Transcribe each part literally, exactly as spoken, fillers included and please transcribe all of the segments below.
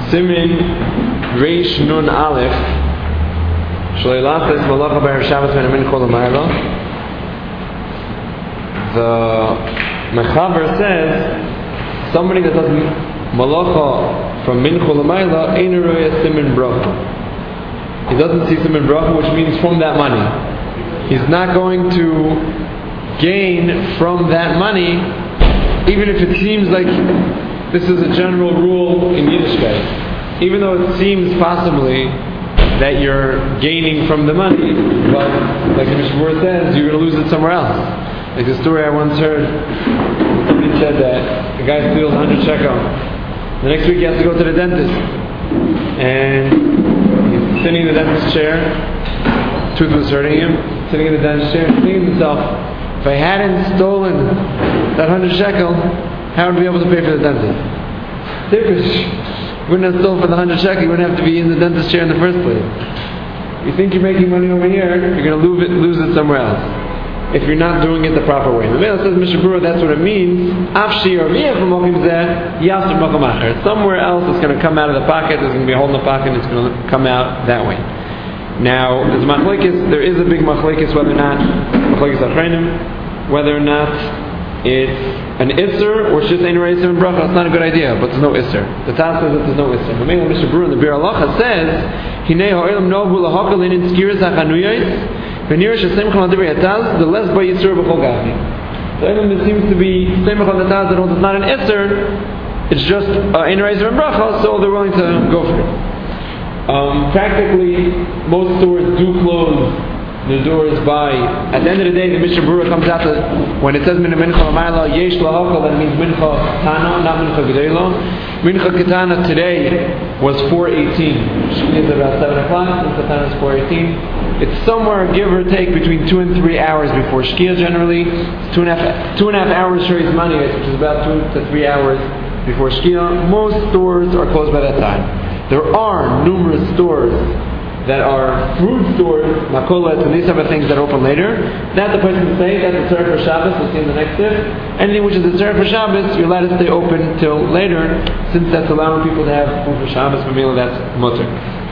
Simin Reish Nun Aleph Shleilatis Malacha B'Erev Shabbos Ben Mincha L'Mayla. The Mechaber says somebody that does Malacha from Mincha L'Mayla ain't a Simin Bracha. He doesn't see Simin Bracha, which means from that money. He's not going to gain from that money, even if it seems like this is a general rule in Yiddishkeit. Even though it seems possibly that you're gaining from the money, but like the Mishnah says, you're going to lose it somewhere else. Like the story I once heard, somebody said that a guy steals one hundred shekel. The next week he has to go to the dentist, and he's sitting in the dentist's chair, tooth was hurting him, sitting in the dentist's chair, thinking to himself, if I hadn't stolen that one hundred shekel, how would I be able to pay for the dentist? Different. Wouldn't have stolen for the one hundred shekel, you wouldn't have to be in the dentist's chair in the first place. You think you're making money over here, you're going to lose it, lose it somewhere else, if you're not doing it the proper way. The Mela says, Mishnah Berurah, that's what it means. Afshi or via from Mokim Zeh, Yasser Mokim Acher. Somewhere else it's going to come out of the pocket, there's going to be a hole in the pocket, it's going to come out that way. Now, there's machlekes, there is a big machlekes whether or not, machlekes achreinim, whether or not it's an isser or just ain't ready to bracha. It's not a good idea, but there's no isser. The Taz says that there's no isser. The Mela Mishnah Berurah in the Bir Halacha says, Hinei ha'olam novu lahakal in skiras ha'chanuyos, v'nira she'semchal adivri hataz, the less by yisur b'chol gavni. The item that seems to be semchal hataz, that it's not an isser, it's just ain't ready to bracha, so they're willing to go for it. Um, practically, most stores do close their doors by, at the end of the day, the Mishnah Berurah comes out to, when it says Mincha L'Mayla, Yesh L'Hakal, that means Mincha Tana, not Mincha Gedela. Mincha Ketana today was four eighteen. Shkia is about seven o'clock, Mincha Tana is four eighteen. It's somewhere, give or take, between two and three hours before Shkia generally. It's two and a half, two and a half hours Shreis Money, which is about two to three hours before Shkia. Most stores are closed by that time. There are numerous stores that are fruit stores, makolas, and these type of things that open later. That the person can say, that's the tzarech for Shabbos, we'll see in the next tip. Anything which is the tzarech for Shabbos, you're allowed to stay open till later, since that's allowing people to have food for Shabbos, for meal, that's mutter.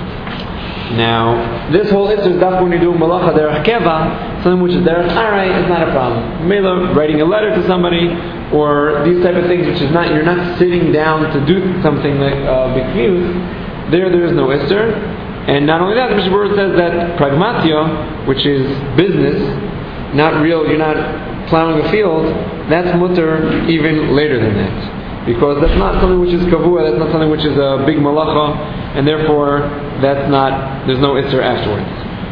Now, this whole issue is that when you do malacha derech keva, something which is derech aray is not a problem. Mela, writing a letter to somebody, or these type of things which is not, you're not sitting down to do something like uh, big views, there there is no isser. And not only that, the Mishnah Berurah says that pragmatio, which is business, not real, you're not plowing a field, that's mutter even later than that. Because that's not something which is kavua, that's not something which is a big malacha, and therefore that's not, there's no isser afterwards.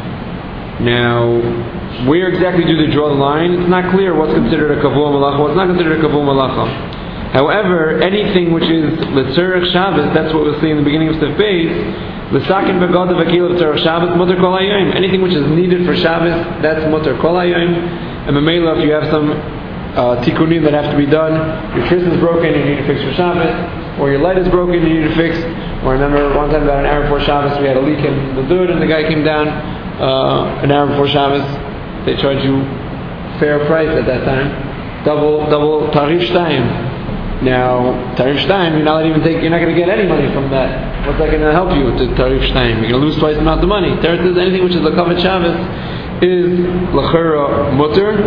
Now, where exactly do they draw the line? It's not clear what's considered a kavua malacha, what's not considered a kavua malacha. However, anything which is l'tzarech Shabbos, that's what we'll see in the beginning of Stef Beis, l'sakin begad v'akil of tzarech Shabbos, mutter kol hayom. Anything which is needed for Shabbos, that's mutter kol hayom. And memela, if you have some uh, tikkunim that have to be done, your tris is broken, you need to fix for Shabbos, or your light is broken, you need to fix. Or I remember one time about an hour before Shabbos, we had a leak in the dud, and the guy came down uh, an hour before Shabbos. They charge you fair price at that time, double double tarif shtayim. Now, Tarif Shtayim, you're not even take, you're not going to get any money from that. What's that going to help you to Tarif Shtayim? You're going to lose twice the amount of money. Tarif says anything which is L'Kavet Shabbos is L'Chera Mutter.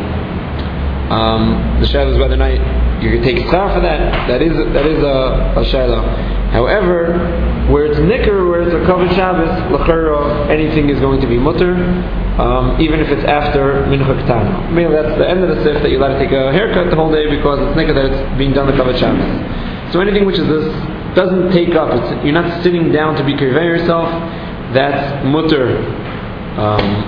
Um, the Shaila is whether or not you can take Schar for that. That is that is a, a Shaila. However, where it's Nicker, where it's a Kavet Shabbos, L'Chera, anything is going to be Mutter. Um, even if it's after Mincha Ketana. Maybe that's the end of the sif that you're allowed to take a haircut the whole day because it's nikah that it's being done the Kavet Shabbos. So anything which is this doesn't take up, it's, you're not sitting down to be kiveh yourself, that's mutter. Um,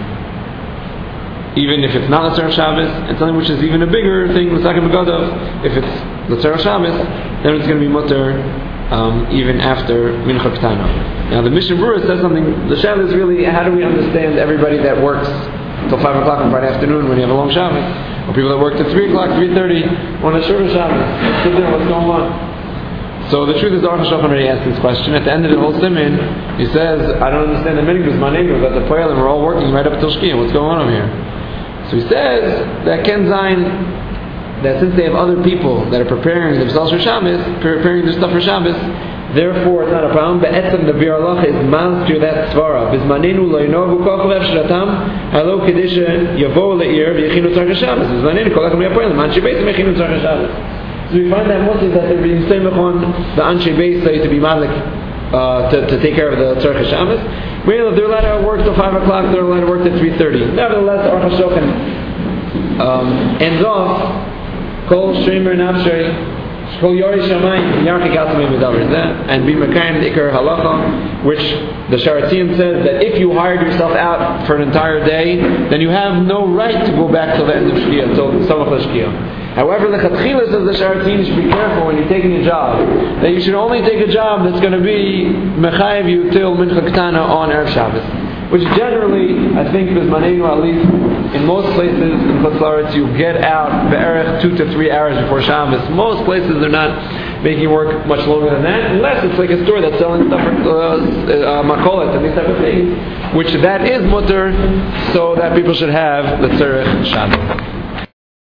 even if it's not l'tzarech Shabbos, and something which is even a bigger thing, l'sakin begadav, if it's l'tzarech Shabbos, then it's going to be mutter um, even after Mincha Ketana. Now the Mishnah Berurah says something, the Shabbos is really, how do we understand everybody that works till five o'clock on Friday afternoon when you have a long Shabbos, or people that work till three o'clock, three thirty on a shorter Shabbos? Sit there, what's going on? So the truth is, the Aruch HaShulchan already asked this question. At the end of the whole siman, he says, I don't understand the meaning because my neighbors at the Poel and we're all working right up till Shkia. What's going on over here? So he says that Ken Zayin, that since they have other people that are preparing themselves for Shabbos, preparing their stuff for Shabbos, therefore it's not a problem. Be'etzem the Bir Allah is master that svara. Bizmanenu lo yinovu kol cholev shratam halo kedisha yavo le'ir v'yechinu tzarech Shabbos. Bizmanenu kol lechem yapoyel man shebeis v'yechinu tzarech Shabbos. So we find that mostly that they're being same on the anshe beis to be malik uh, to, to take care of the tzarech Shabbos. Well, if they're allowed to work till five o'clock, they're allowed to work till three thirty. Nevertheless, Aruch HaShulchan um, ends off kol shremer nafshay. And be Mekayim the Ikar Halacha, which the Sharatiyim says that if you hired yourself out for an entire day, then you have no right to go back till the end of Shkia, till Samach Shkia. However, the Chatchila says the Sharatiyim should be careful when you're taking a job, that you should only take a job that's going to be Mechayiv you till Mincha Ketana on Erev Shabbos. Which generally, I think, Bizmanenu, at least in most places in Chutz La'aretz, you get out be'erech two to three hours before Shabbos. Most places they're not making work much longer than that, unless it's like a store that's selling stuff for uh, uh, makolet and these type of things, which that is mutter, so that people should have the tzarech Shabbos.